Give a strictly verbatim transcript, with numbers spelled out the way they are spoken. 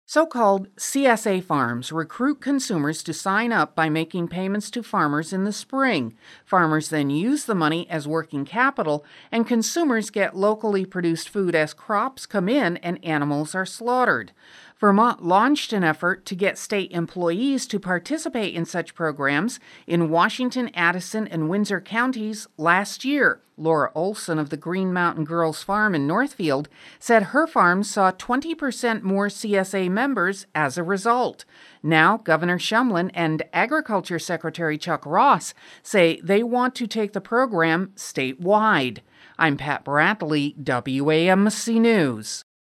So-called C S A farms recruit consumers to sign up by making payments to farmers in the spring. Farmers then use the money as working capital, and consumers get locally produced food as crops come in and animals are slaughtered. Vermont launched an effort to get state employees to participate in such programs in Washington, Addison, and Windsor counties last year. Laura Olson of the Green Mountain Girls Farm in Northfield said her farm saw twenty percent more C S A members as a result. Now, Governor Shumlin and Agriculture Secretary Chuck Ross say they want to take the program statewide. I'm Pat Bradley, W A M C News.